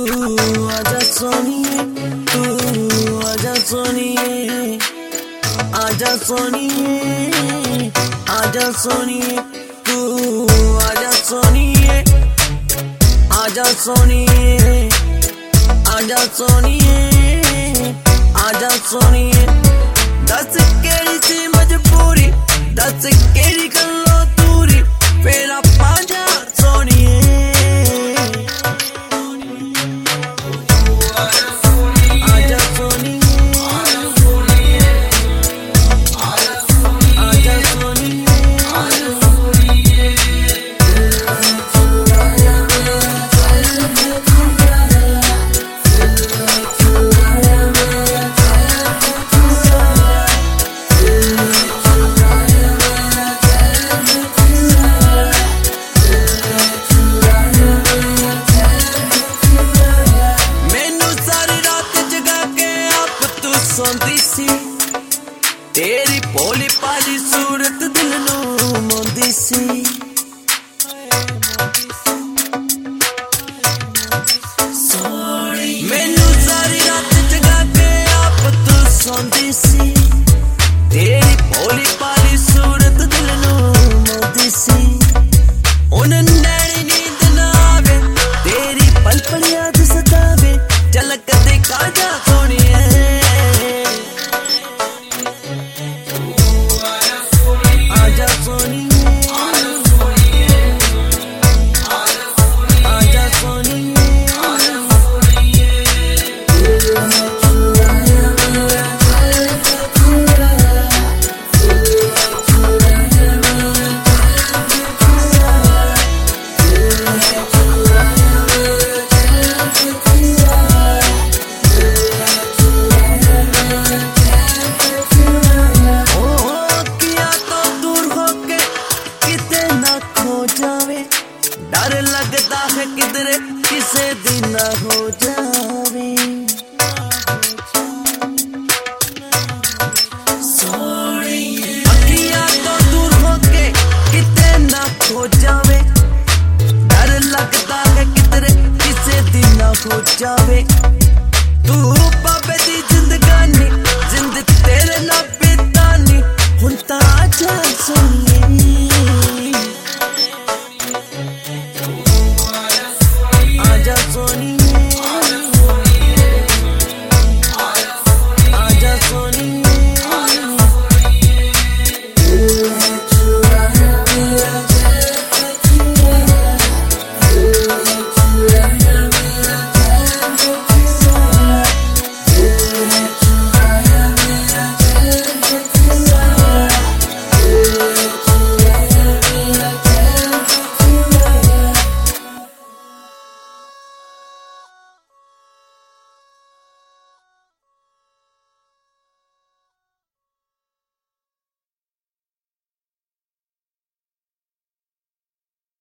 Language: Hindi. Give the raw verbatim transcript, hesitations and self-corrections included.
आजा सोनिए, तू आजा सोनिए, आजा सोनिए, आजा सोनिए, तू आजा सोनिए, आजा सोनिए, आजा सोनिए, आजा सोनिए। दस केड़ी सी मजबूरी, दस केड़ी गल्लो दूरी, फेरा पाजा सोनिए। तेरी भोली भाली सूरत दिल नू मोंदी सी, मैनू सारी रात जगा के आप तू सोंदी सी। तेरी भोली भाली सूरत दिल नू मोंदी सी, उन नैनी नींद ना आवे, तेरी पल पल याद सतावे, झलक दिखा जा सोनिए। आजा सोनिए, आजा सोनिए, डर लगता है किधरे किसे दिन ना हो जावे। अखियां तो दूर होके किते ना खो जावे, डर लगता है किधरे किसे दिन ना हो जावे।